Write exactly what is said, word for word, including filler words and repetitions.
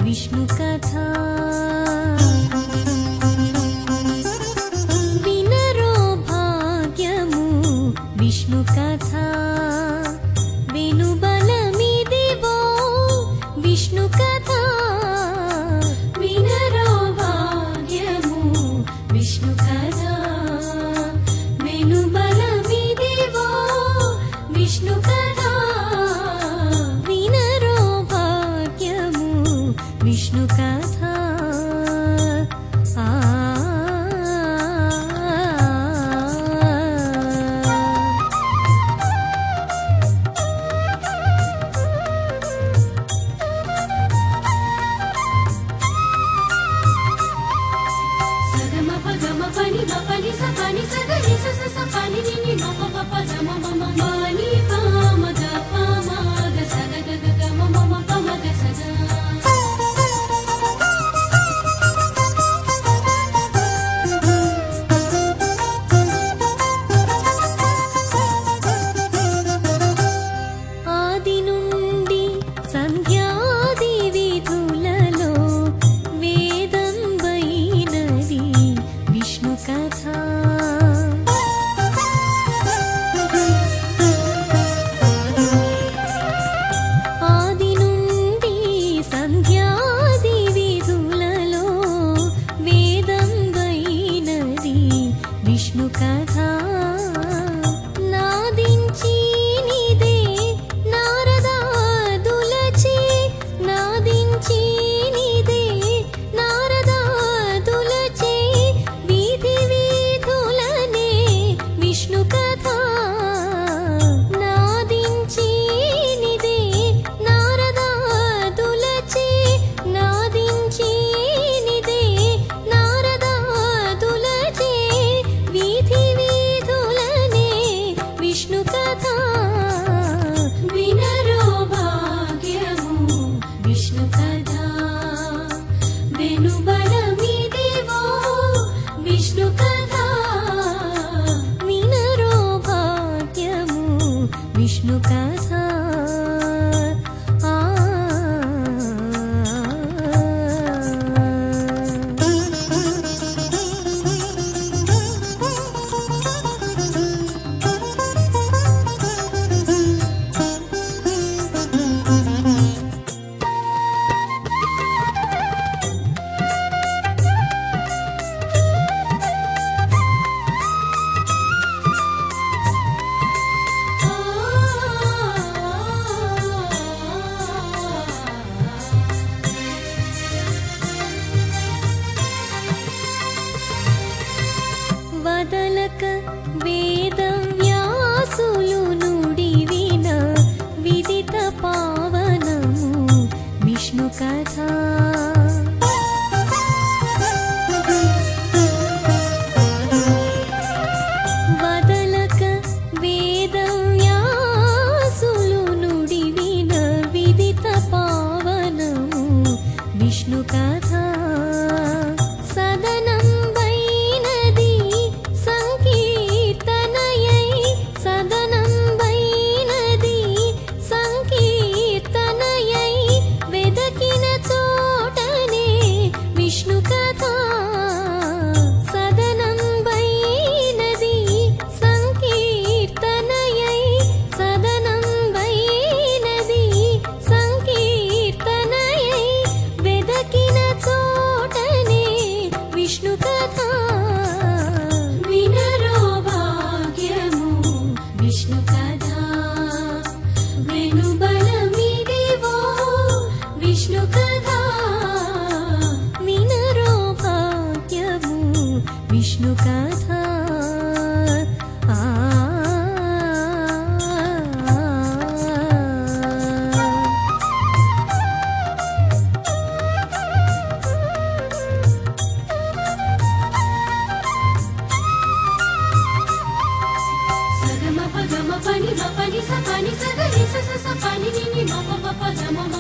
विष्णु कथा विनरो भाग्यमु विष्णु कथा वेणुबलमिदिवो विष्णु कथा विनरो भाग्यमु विष्णु कथा वेणुबलमिदिवो विष्णु कथा विनरो भाग्यमु विष्णु कथा आ pani ma pani sa pani sa ga ni sa sa sa pani ni ni ma pa pa pa ga ma ma ma ma ni pa ma ga pa ma ga sa ga ga ga ga ma ma ma pa ma ga sa ga ఆది నుండి సంధ్యాది విధులలో వేదం వైనది విష్ణు కథా ఆది నుండి సంధ్యాది విధులలో వేదం వైనది విష్ణు కథా నాదించి నిదే నారదాదులచే నాదించి నిదే నారదాదులచే వీధి వీధులనే విష్ణు కథా నాదించి నిదే నారదాదులచే నాదించి నిదే నారదాదులచే వీధి వీధులనే విష్ణు కథా వినరో భాగ్యము విష్ణు కథా వేణుబలమిదివో విష్ణు కథా వినరో భాగ్యము విష్ణు కథా ఆ వదలక వేదం వ్యాసులు నుడివిన విదిత పావనము విష్ణు కథా వదలక వేదం వ్యాసులు నుడివిన విదిత పావనము విష్ణు కథా సదనం వైనది సంకీర్తనయై సదనం వైనది సంకీర్తనయై వెదకిన చోటనే విష్ణు కథా సదనం వైనది సంకీర్తనయై సదనం వైనది సంకీర్తనయై వెదకిన చోటనే విష్ణు కథా వినరో భాగ్యము విష్ణు కథా వేణుబలమిదివో విష్ణు కథా వినరో భాగ్యము విష్ణు కథా ఆ pani ma pani sa pani sa ga ni sa sa sa pani ni ni ma pa pa pa ga ma ma